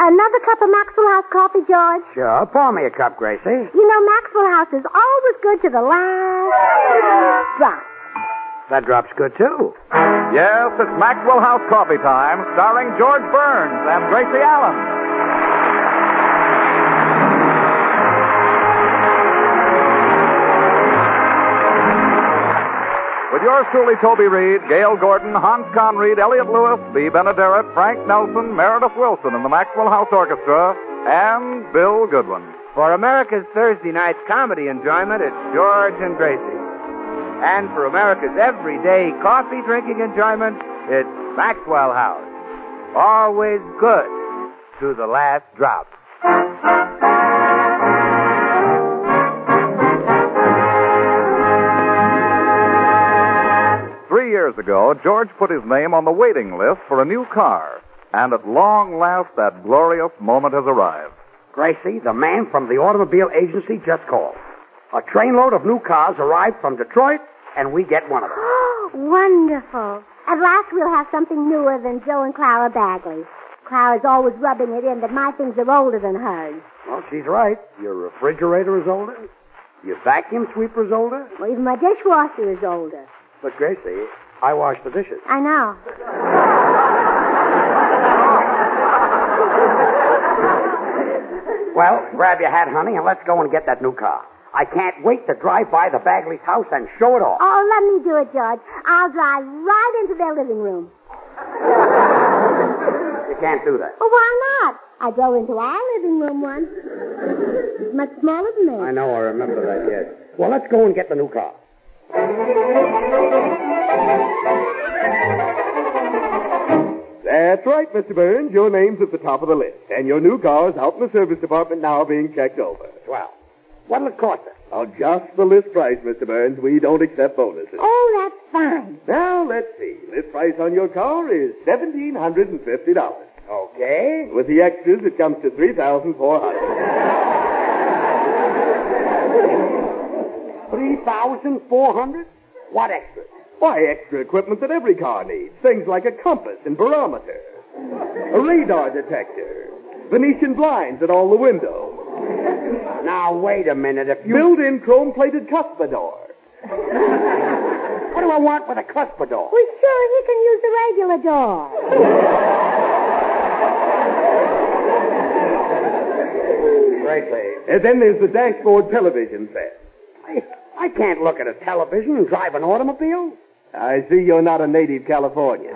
Another cup of Maxwell House coffee, George? Sure. Pour me a cup, Gracie. You know, Maxwell House is always good to the last drop. That drop's good, too. Yes, it's Maxwell House Coffee Time, starring George Burns and Gracie Allen. With yours truly, Toby Reed, Gail Gordon, Hans Conried, Elliot Lewis, Bea Benaderet, Frank Nelson, Meredith Wilson in the Maxwell House Orchestra, and Bill Goodwin. For America's Thursday night's comedy enjoyment, it's George and Gracie. And for America's everyday coffee drinking enjoyment, it's Maxwell House. Always good to the last drop. 3 years ago, George put his name on the waiting list for a new car. And at long last, that glorious moment has arrived. Gracie, the man from the automobile agency just called. A trainload of new cars arrived from Detroit, and we get one of them. Oh, wonderful. At last we'll have something newer than Joe and Clara Bagley. Clara's always rubbing it in that my things are older than hers. Well, she's right. Your refrigerator is older. Your vacuum sweeper is older. Well, even my dishwasher is older. But, Gracie, I wash the dishes. I know. Well, grab your hat, honey, and let's go and get that new car. I can't wait to drive by the Bagley's house and show it off. Oh, let me do it, George. I'll drive right into their living room. You can't do that. Well, why not? I drove into our living room once. It's much smaller than this. I know, I remember that, yes. Well, let's go and get the new car. That's right, Mr. Burns. Your name's at the top of the list. And your new car's out in the service department now being checked over. Swell. What'll it cost us? Oh, just the list price, Mr. Burns. We don't accept bonuses. Oh, that's fine. Now, let's see. List price on your car is $1,750. Okay. With the extras, it comes to $3,400. $3,400? What extras? Why, extra equipment that every car needs. Things like a compass and barometer, a radar detector, Venetian blinds at all the windows. Now, wait a minute. If you... Built-in chrome-plated cuspidor. What do I want with a cuspidor? Well, sure, he can use the regular door. Gracie. And then there's the dashboard television set. I can't look at a television and drive an automobile. I see you're not a native Californian.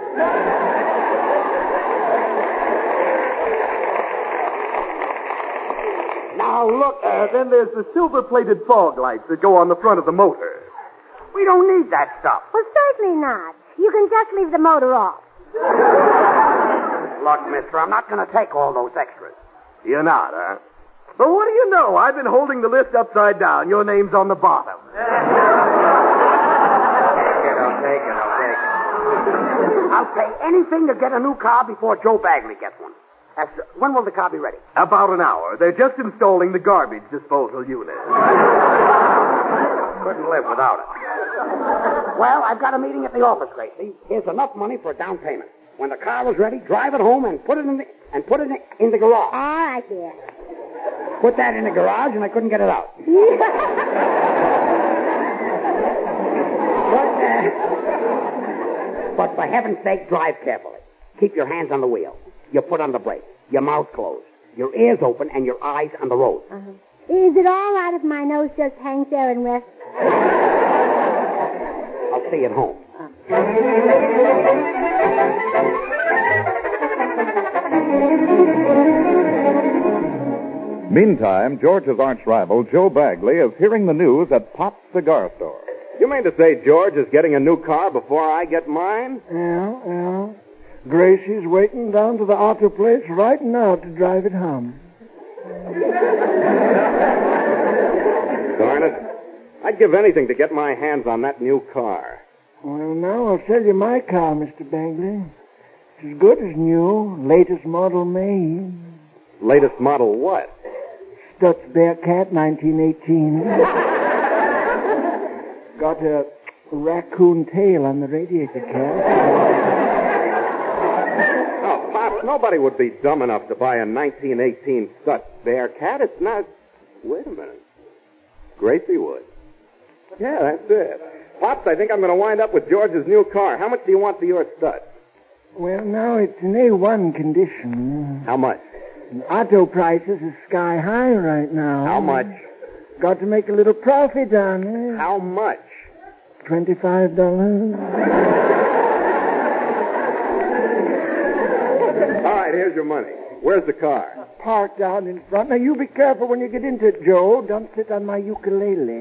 Now, look, then there's the silver-plated fog lights that go on the front of the motor. We don't need that stuff. Well, certainly not. You can just leave the motor off. Look, mister, I'm not going to take all those extras. You're not, huh? But what do you know? I've been holding the list upside down. Your name's on the bottom. I'll take it. I'll pay anything to get a new car before Joe Bagley gets one. When will the car be ready? About an hour. They're just installing the garbage disposal unit. Couldn't live without it. Well, I've got a meeting at the office, Gracie. Here's enough money for a down payment. When the car is ready, drive it home and put it in the garage. All right, dear. Put that in the garage, and I couldn't get it out. But for heaven's sake, drive carefully. Keep your hands on the wheel. Your foot on the brake. Your mouth closed. Your ears open and your eyes on the road. Uh-huh. Is it all right if my nose just hangs there and rests? I'll see you at home. Meantime, George's arch rival, Joe Bagley, is hearing the news at Pop's Cigar Store. You mean to say George is getting a new car before I get mine? Yeah. Gracie's waiting down to the auto place right now to drive it home. Darn it. I'd give anything to get my hands on that new car. Well, now I'll sell you my car, Mr. Bagley. It's as good as new, latest model made. Latest model what? Stutz Bearcat 1918. Got a raccoon tail on the radiator cap. Oh, Pop, Nobody would be dumb enough to buy a 1918 Stutz Bearcat. It's not... Wait a minute. Gracie would. Yeah, that's it. Pops, I think I'm going to wind up with George's new car. How much do you want for your Stutz? Well, now it's in A1 condition. How much? Auto prices are sky high right now. How much? Got to make a little profit on it. How much? $25. All right, here's your money. Where's the car? Parked out in front. Now, you be careful when you get into it, Joe. Don't sit on my ukulele.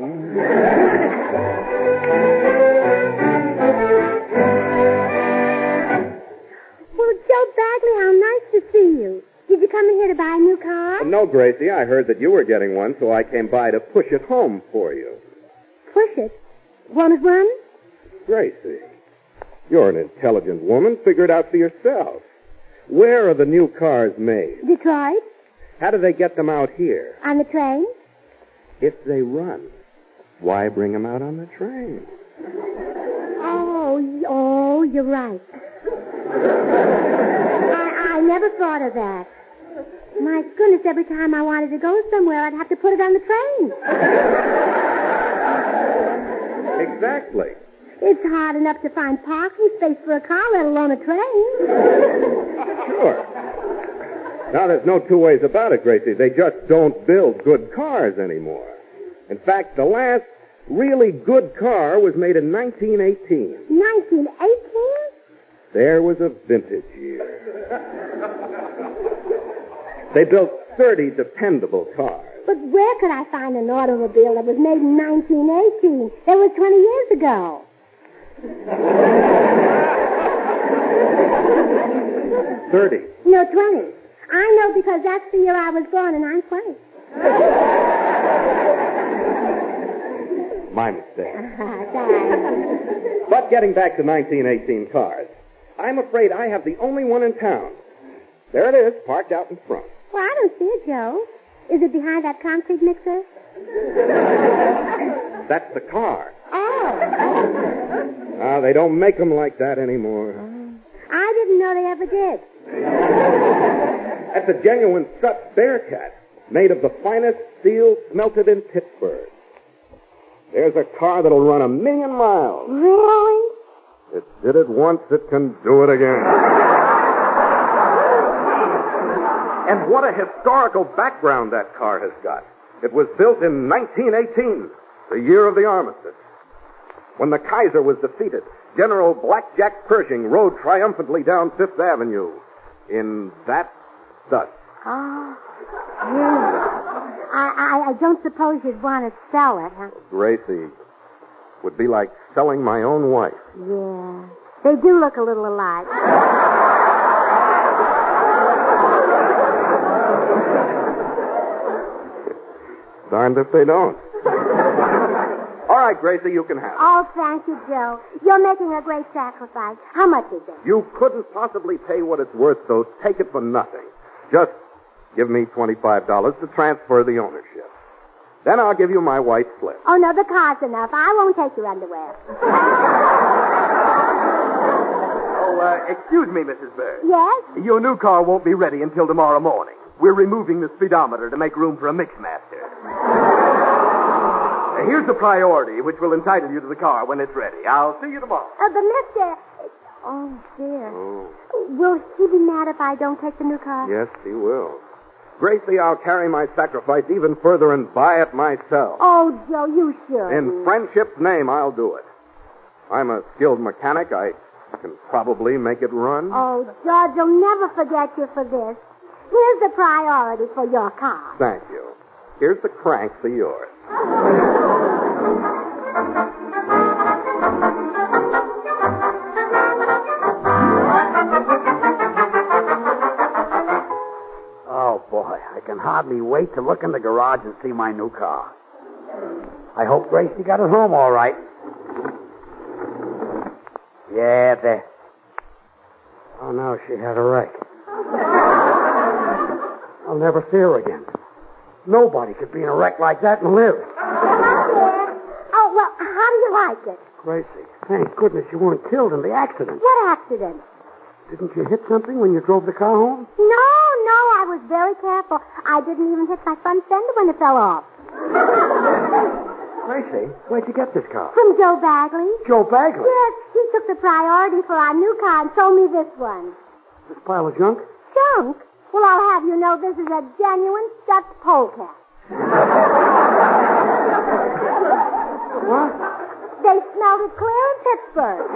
Well, Joe Bagley, how nice to see you. Did you come in here to buy a new car? No, Gracie, I heard that you were getting one, so I came by to push it home for you. Push it. Want one? Gracie, you're an intelligent woman. Figure it out for yourself. Where are the new cars made? Detroit. How do they get them out here? On the train. If they run, why bring them out on the train? Oh, you're right. I never thought of that. My goodness, every time I wanted to go somewhere, I'd have to put it on the train. Exactly. It's hard enough to find parking space for a car, let alone a train. Sure. Now, there's no two ways about it, Gracie. They just don't build good cars anymore. In fact, the last really good car was made in 1918. 1918? There was a vintage year. They built 30 dependable cars. But where could I find an automobile that was made in 1918? It was 20 years ago. 30. No, 20. I know because that's the year I was born, and I'm 20. My mistake. Sorry. But getting back to 1918 cars, I'm afraid I have the only one in town. There it is, parked out in front. Well, I don't see it, Joe. Is it behind that concrete mixer? That's the car. Oh. They don't make them like that anymore. I didn't know they ever did. That's a genuine Stutz Bearcat, made of the finest steel smelted in Pittsburgh. There's a car that'll run 1,000,000 miles. Really? It did it once, it can do it again. And what a historical background that car has got. It was built in 1918, the year of the armistice. When the Kaiser was defeated, General Blackjack Pershing rode triumphantly down Fifth Avenue in that Stutz. Oh, yeah. I don't suppose you'd want to sell it, huh? Gracie, would be like selling my own wife. Yeah. They do look a little alike. Darned if they don't. All right, Gracie, you can have it. Oh, thank you, Joe. You're making a great sacrifice. How much is it? You couldn't possibly pay what it's worth, so take it for nothing. Just give me $25 to transfer the ownership. Then I'll give you my white slip. Oh, no, the car's enough. I won't take your underwear. Excuse me, Mrs. Bird. Yes? Your new car won't be ready until tomorrow morning. We're removing the speedometer to make room for a mixmaster. Here's the priority, which will entitle you to the car when it's ready. I'll see you tomorrow. But Mr. Oh, dear. Oh. Will he be mad if I don't take the new car? Yes, he will. Gracie, I'll carry my sacrifice even further and buy it myself. Oh, Joe, you should. In friendship's name, I'll do it. I'm a skilled mechanic. I can probably make it run. Oh, George, you'll never forget you for this. Here's the priority for your car. Thank you. Here's the crank for yours. Oh, boy, I can hardly wait to look in the garage and see my new car. I hope Gracie got it home all right. Yeah, there. Oh, no, she had a wreck. I'll never see her again. Nobody could be in a wreck like that and live. Oh, well, how do you like it? Gracie, thank goodness you weren't killed in the accident. What accident? Didn't you hit something when you drove the car home? No, I was very careful. I didn't even hit my front fender when it fell off. Gracie, where'd you get this car? From Joe Bagley. Joe Bagley? Yes, he took the priority for our new car and sold me this one. This pile of junk? Junk? Well, I'll have you know this is a genuine Dutch polecat. What? They smelled it clear in Pittsburgh.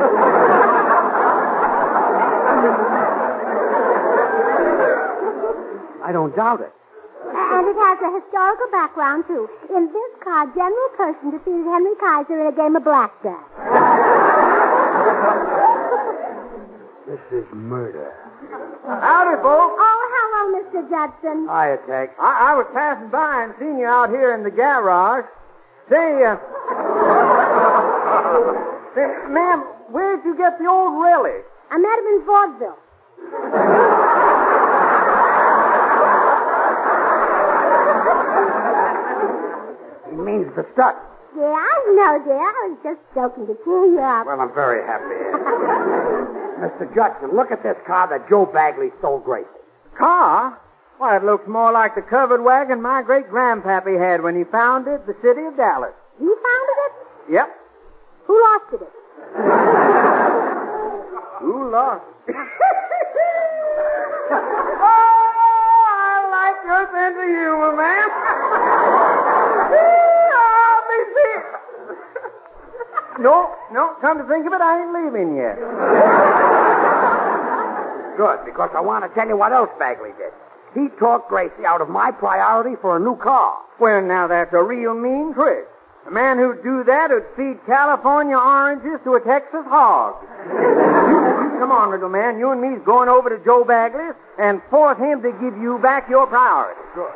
I don't doubt it. And it has a historical background, too. In this car, General Pershing defeated Henry Kaiser in a game of blackjack. This is murder. Howdy, folks. Oh, hello, Mr. Judson. Hiya, Tex. I was passing by and seen you out here in the garage. Say, ma'am, where'd you get the old relic? I met him in vaudeville. He means the stuff. Yeah, I know, dear. I was just joking to cheer you up. Well, I'm very happy. Mr. Judson, look at this car that Joe Bagley stole Gracie. Car? Why, it looks more like the covered wagon my great-grandpappy had when he founded the city of Dallas. He founded it? Yep. Who lost it? Who lost it? Oh, I like your sense of humor, ma'am. No, come to think of it, I ain't leaving yet. Good, because I want to tell you what else Bagley did. He talked Gracie out of my priority for a new car. Well, now that's a real mean trick. A man who'd do that would feed California oranges to a Texas hog. You come on, little man. You and me's going over to Joe Bagley's and force him to give you back your priority. Good.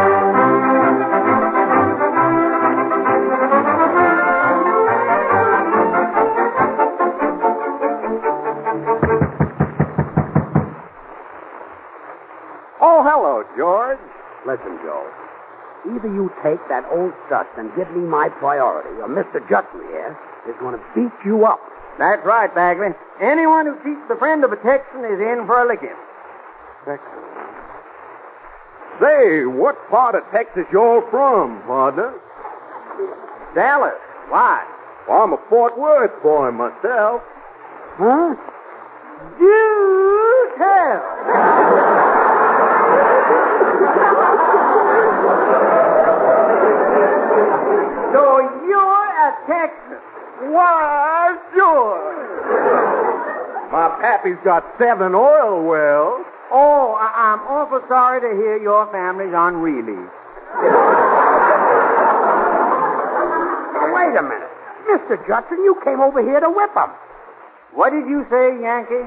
Oh, hello, George. Listen, Joe. Either you take that old stuff and give me my priority, or Mr. Judson here is going to beat you up. That's right, Bagley. Anyone who cheats the friend of a Texan is in for a licking. Texas. Say, what part of Texas you're from, partner? Dallas. Why? Well, I'm a Fort Worth boy myself. Huh? Do tell. So you're a Texan. Why, sure. My pappy's got 7 oil wells. Oh, I'm awful sorry to hear your family's on relief. Wait a minute. Mr. Judson, you came over here to whip him. What did you say, Yankee?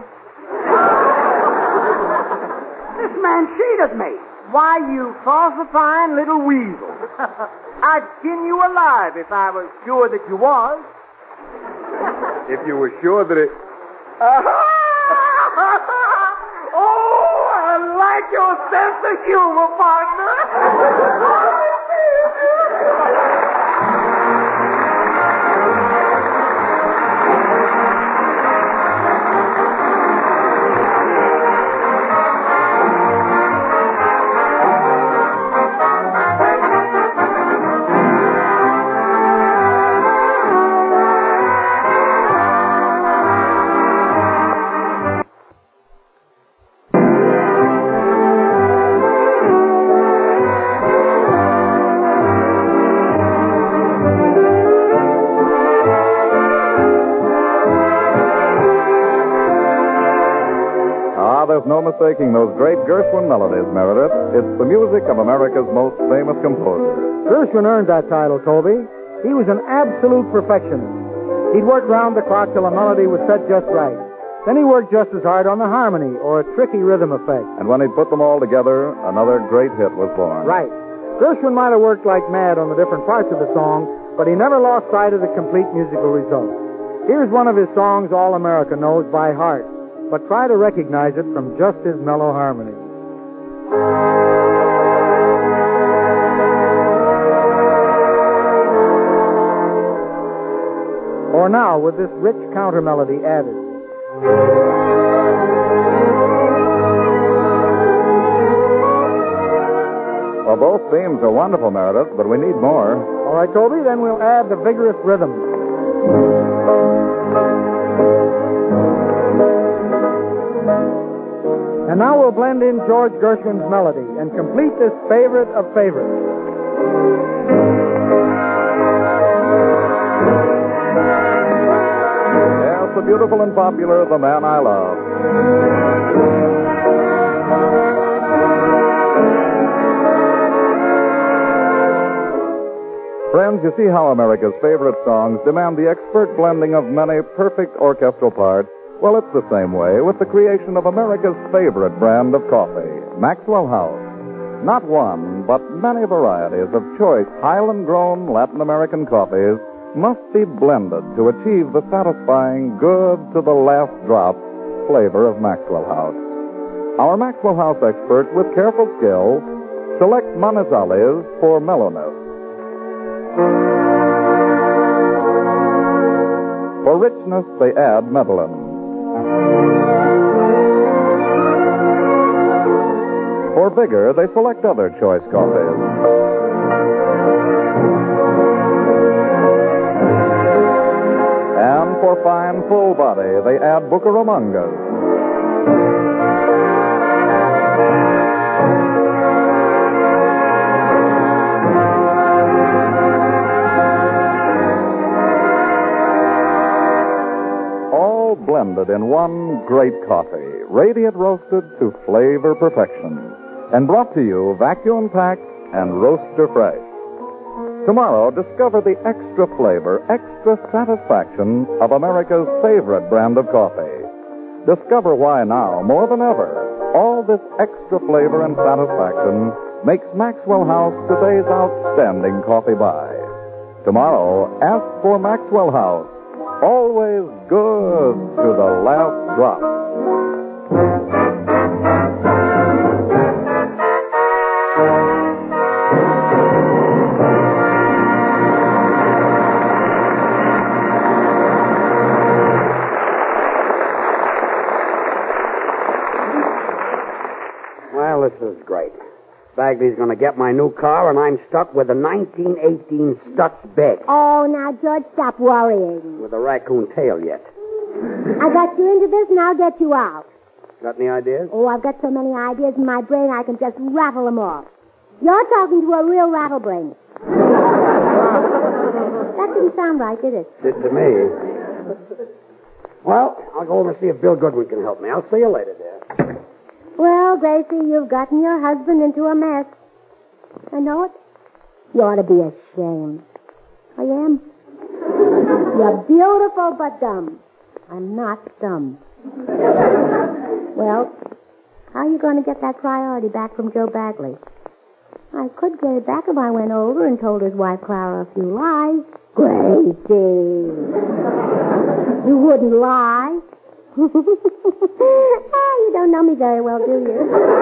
This man cheated me. Why, you falsifying little weasel. I'd skin you alive if I was sure that you was. If you were sure that it... Oh, I like your sense of humor, partner. There's no mistaking those great Gershwin melodies, Meredith. It's the music of America's most famous composer. Gershwin earned that title, Toby. He was an absolute perfectionist. He'd work round the clock till a melody was set just right. Then he worked just as hard on the harmony or a tricky rhythm effect. And when he'd put them all together, another great hit was born. Right. Gershwin might have worked like mad on the different parts of the song, but he never lost sight of the complete musical result. Here's one of his songs all America knows by heart, but try to recognize it from just his mellow harmony. Or now, with this rich counter melody added. Well, both themes are wonderful, Meredith, but we need more. All right, Toby, then we'll add the vigorous rhythm. And now we'll blend in George Gershwin's melody and complete this favorite of favorites. Yes, the beautiful and popular The Man I Love. Friends, you see how America's favorite songs demand the expert blending of many perfect orchestral parts? Well, it's the same way with the creation of America's favorite brand of coffee, Maxwell House. Not one, but many varieties of choice Highland-grown Latin American coffees must be blended to achieve the satisfying, good to the last drop flavor of Maxwell House. Our Maxwell House experts, with careful skill, select Manizales for mellowness. For richness, they add Medellin. For vigor, they select other choice coffees. And for fine, full body, they add Bucaramangas. All blended in one great coffee, radiant roasted to flavor perfection, and brought to you vacuum packed and roaster fresh. Tomorrow, discover the extra flavor, extra satisfaction of America's favorite brand of coffee. Discover why now, more than ever, all this extra flavor and satisfaction makes Maxwell House today's outstanding coffee buy. Tomorrow, ask for Maxwell House. Always good to the last drop. Well, this is great. Bagley's going to get my new car, and I'm stuck with a 1918 Stutz bed. Oh, now, George, stop worrying. With a raccoon tail yet. I got you into this, and I'll get you out. Got any ideas? Oh, I've got so many ideas in my brain, I can just rattle them off. You're talking to a real rattlebrain. That didn't sound right, did it? Did to me. Well, I'll go over and see if Bill Goodwin can help me. I'll see you later, dear. Well, Gracie, you've gotten your husband into a mess. I know it. You ought to be ashamed. I am. You're beautiful but dumb. I'm not dumb. Well, how are you going to get that priority back from Joe Bagley? I could get it back if I went over and told his wife Clara a few lies. Gracie! You wouldn't lie. Oh, you don't know me very well, do you?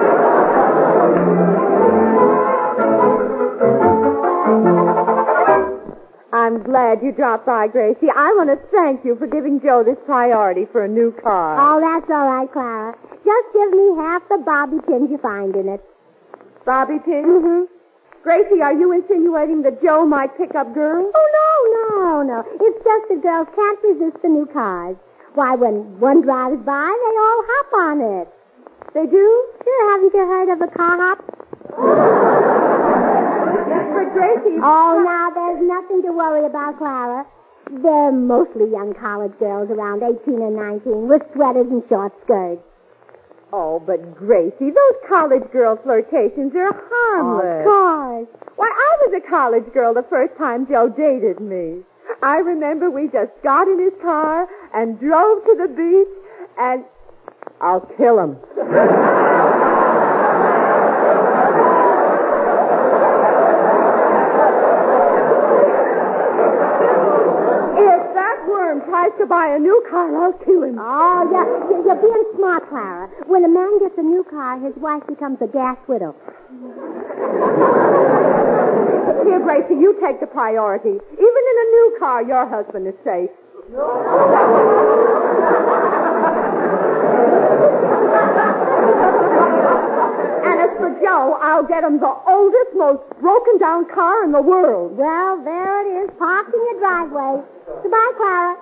I'm glad you dropped by, Gracie. I want to thank you for giving Joe this priority for a new car. Oh, that's all right, Clara. Just give me half the bobby pins you find in it. Bobby pins? Mm-hmm. Gracie, are you insinuating that Joe might pick up girls? Oh, no. It's just that girls can't resist the new cars. Why, when one drives by, they all hop on it. They do? Sure, haven't you heard of a car hop? But Gracie... Oh, now, there's nothing to worry about, Clara. They're mostly young college girls around 18 and 19 with sweaters and short skirts. Oh, but Gracie, those college girl flirtations are harmless. Of course. Why, I was a college girl the first time Joe dated me. I remember we just got in his car and drove to the beach and... I'll kill him. If that worm tries to buy a new car, I'll kill him. Oh, yeah. You're being smart, Clara. When a man gets a new car, his wife becomes a gas widow. Here, Gracie, you take the priority. Even in a new car, your husband is safe. And as for Joe, I'll get him the oldest, most broken-down car in the world. Well, there it is, parked in your driveway. Goodbye, Clara.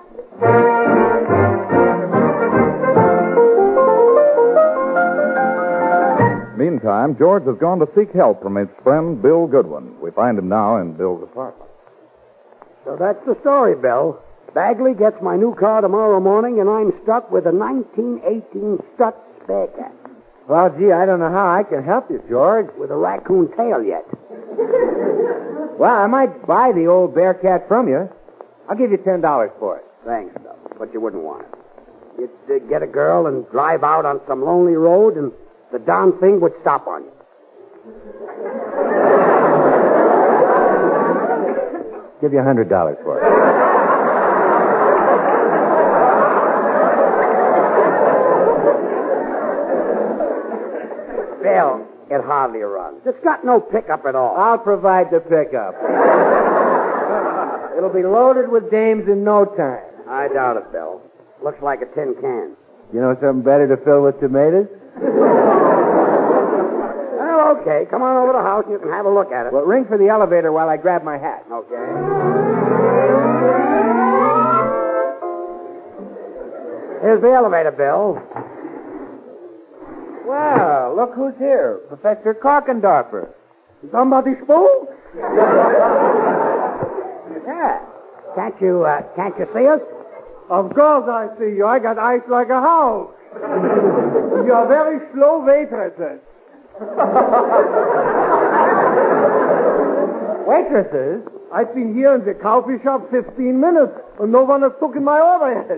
Meantime, George has gone to seek help from his friend Bill Goodwin. We find him now in Bill's apartment. So that's the story, Bill. Bagley gets my new car tomorrow morning, and I'm stuck with a 1918 Stutz Bearcat. Well, gee, I don't know how I can help you, George. With a raccoon tail yet. Well, I might buy the old Bearcat from you. I'll give you $10 for it. Thanks, though, but you wouldn't want it. You'd get a girl and drive out on some lonely road, and the darn thing would stop on you. Give you $100 for it. Bill, it hardly runs. It's got no pickup at all. I'll provide the pickup. It'll be loaded with dames in no time. I doubt it, Bill. Looks like a tin can. You know something better to fill with tomatoes? Well, okay. Come on over to the house and you can have a look at it. Well, ring for the elevator while I grab my hat. Okay. Here's the elevator, Bill. Well, look who's here. Professor Korkendorfer. Somebody spoke? Yeah. Can't you see us? Of course I see you. I got eyes like a house. You're very slow waitresses. Waitresses? I've been here in the coffee shop 15 minutes, and no one has taken my order yet.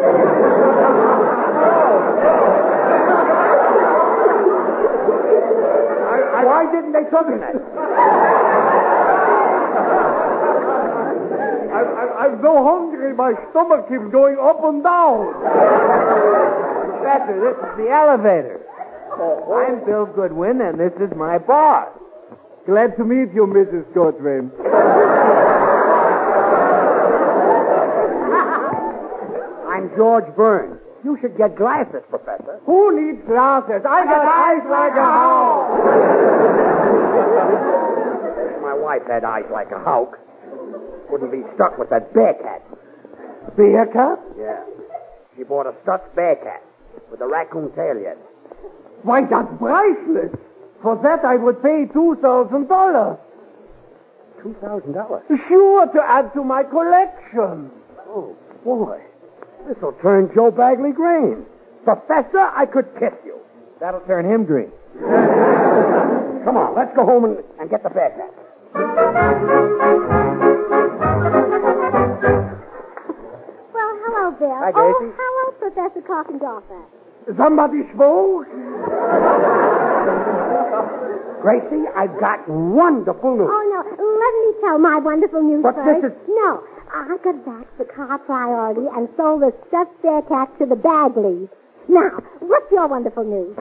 Why didn't they tell me that? I'm so hungry, my stomach keeps going up and down. Professor, this is the elevator. I'm Bill Goodwin, and this is my boss. Glad to meet you, Mrs. Goodwin. I'm George Burns. You should get glasses, Professor. Who needs glasses? I got eyes like a hawk. My wife had eyes like a hawk. Wouldn't be stuck with that Bearcat. Bearcat? Yeah. She bought a Stutz Bearcat with a raccoon tail yet. Why, that's priceless. For that, I would pay $2,000. $2,000? Sure, to add to my collection. Oh, boy. This'll turn Joe Bagley green. Professor, I could kiss you. That'll turn him green. Come on, let's go home and get the Bearcat. Well, hello, Bill. Hi, Gracie. Oh, hello, Professor Korkendorfer. Somebody spoke? Gracie, I've got wonderful news. Oh, no. Let me tell my wonderful news But first. this is... No. I got back the car priority and sold the stuffed Bearcat to the Bagleys. Now, what's your wonderful news?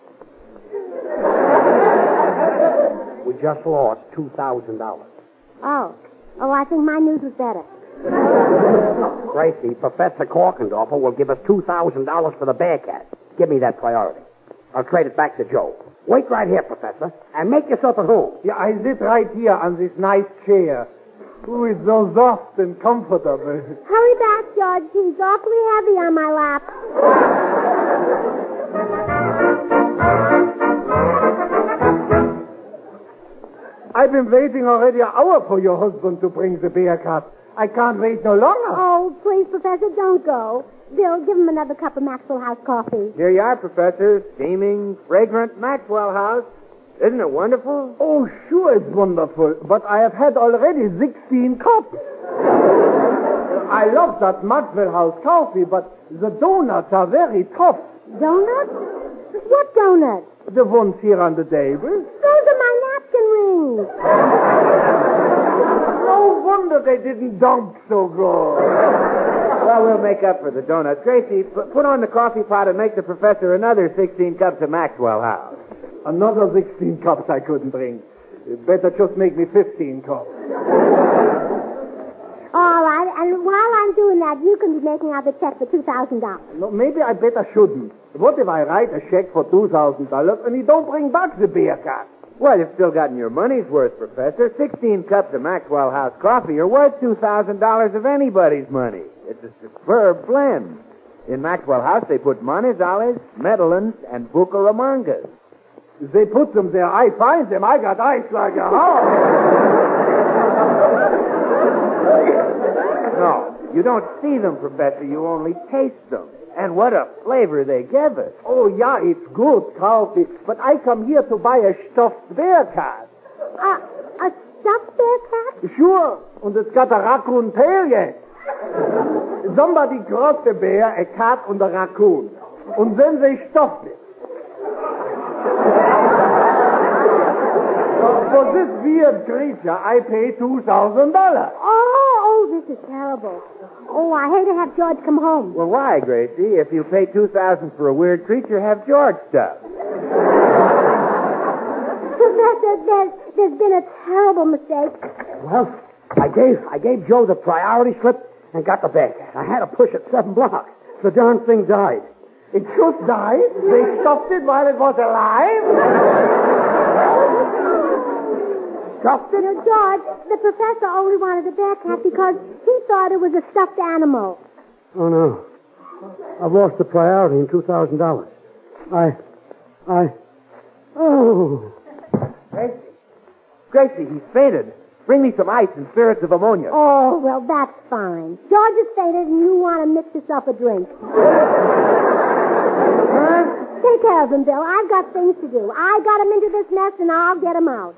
We just lost $2,000. Oh, I think my news was better. Gracie, Professor Korkendorfer will give us $2,000 for the Bearcat. Give me that priority. I'll trade it back to Joe. Wait right here, Professor, and make yourself at home. Yeah, I sit right here on this nice chair. Ooh, it's so soft and comfortable. Hurry back, George. He's awfully heavy on my lap. I've been waiting already an hour for your husband to bring the Bearcat. I can't wait no longer. Oh, please, Professor, don't go. Bill, give him another cup of Maxwell House coffee. Here you are, Professor. Steaming, fragrant Maxwell House. Isn't it wonderful? Oh, sure it's wonderful, but I have had already 16 cups. I love that Maxwell House coffee, but the donuts are very tough. Donuts? What donuts? The ones here on the table. Those are my napkin rings. No wonder they didn't dump so good. Well, we'll make up for the donuts. Gracie, put on the coffee pot and make the professor another 16 cups of Maxwell House. Another 16 cups I couldn't bring. Better just make me 15 cups. All right, and while I'm doing that, you can be making out the check for $2,000. No, maybe I better shouldn't. What if I write a check for $2,000 and he don't bring back the beer can? Well, you've still gotten your money's worth, Professor. 16 cups of Maxwell House coffee are worth $2,000 of anybody's money. It's a superb blend. In Maxwell House, they put Manizales, Medellins, and Bucaramangas. They put them there. I find them. I got eyes like a house. No, you don't see them, Professor. You only taste them. And what a flavor they give us. Oh, yeah, it's good coffee. But I come here to buy a stuffed bear cat. A stuffed bear cat? Sure. And it's got a raccoon tail yet. Somebody crossed a bear, a cat, and a raccoon. And then they stuffed it. For this weird creature, I pay $2,000. Oh, this is terrible. Oh, I hate to have George come home. Well, why, Gracie? If you pay $2,000 for a weird creature, have George stuff. Professor, there's been a terrible mistake. Well, I gave Joe the priority slip and got the bag. I had to push it 7 blocks. The darn thing died. It just died? They stuffed it while it was alive? Stuffed it? George, the professor only wanted a bear cat because he thought it was a stuffed animal. Oh, no. I've lost the priority in $2,000. Oh. Gracie, he's fainted. Bring me some ice and spirits of ammonia. Oh, well, that's fine. George is fainted and you want to mix yourself a drink. Take care of him, Bill. I've got things to do. I got him into this mess and I'll get him out.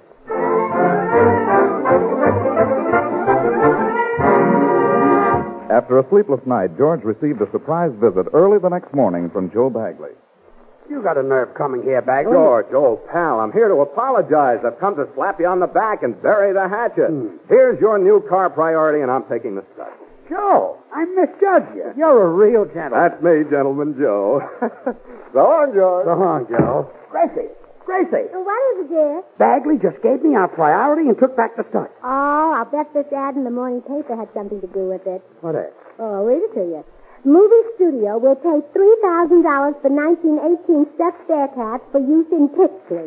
After a sleepless night, George received a surprise visit early the next morning from Joe Bagley. You got a nerve coming here, Bagley. George, old pal, I'm here to apologize. I've come to slap you on the back and bury the hatchet. Here's your new car priority, and I'm taking the stud. Joe, I misjudged you. You're a real gentleman. That's me, Gentleman Joe. So long, George. So long, Joe. Gracie. What is it, dear? Bagley just gave me our priority and took back the stud. Oh, I'll bet this ad in the morning paper had something to do with it. What is? Oh, I'll read it to you. Movie studio will pay $3,000 for 1918 stuffed bear cats for use in pictures.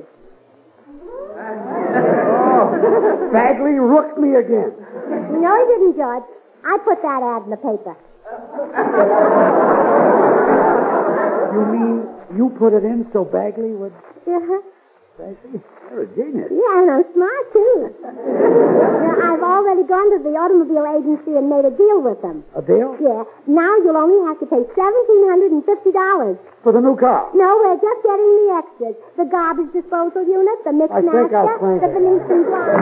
Oh, Bagley rooked me again. No, he didn't, George. I put that ad in the paper. You mean you put it in so Bagley would... Uh-huh. Bagley, you're a genius. Yeah, and I'm smart, too. I've already gone to the automobile agency and made a deal with them. A deal? Yeah. Now you'll only have to pay $1,750. For the new car? No, we're just getting the extras. The garbage disposal unit, the mix I think I'll master, crank the it. Venetian blind.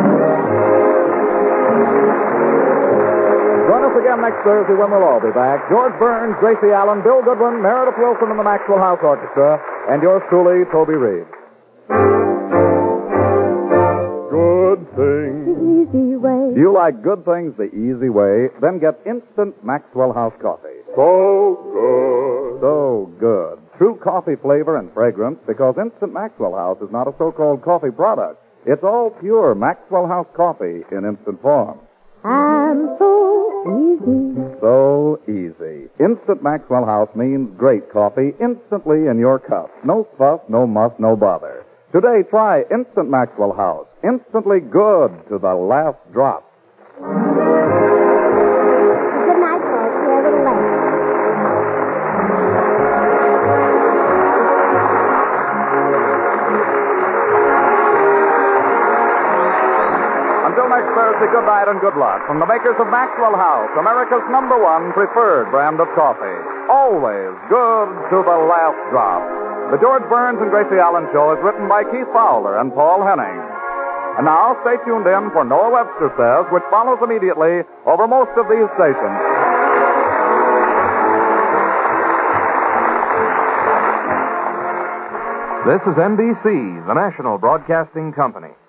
Join us again next Thursday when we'll all be back. George Burns, Gracie Allen, Bill Goodwin, Meredith Wilson, and the Maxwell House Orchestra, and yours truly, Toby Reed. Good things. The easy way. Do you like good things the easy way? Then get instant Maxwell House coffee. So good. So good. True coffee flavor and fragrance because Instant Maxwell House is not a so-called coffee product. It's all pure Maxwell House coffee in instant form. I'm so easy. So easy. Instant Maxwell House means great coffee instantly in your cup. No fuss, no muss, no bother. Today, try Instant Maxwell House. Instantly good to the last drop. Good night, folks. We're a little late. Until next Thursday, good night and good luck from the makers of Maxwell House, America's #1 preferred brand of coffee. Always good to the last drop. The George Burns and Gracie Allen Show is written by Keith Fowler and Paul Henning. And now, stay tuned in for Noah Webster Says, which follows immediately over most of these stations. This is NBC, the national broadcasting company.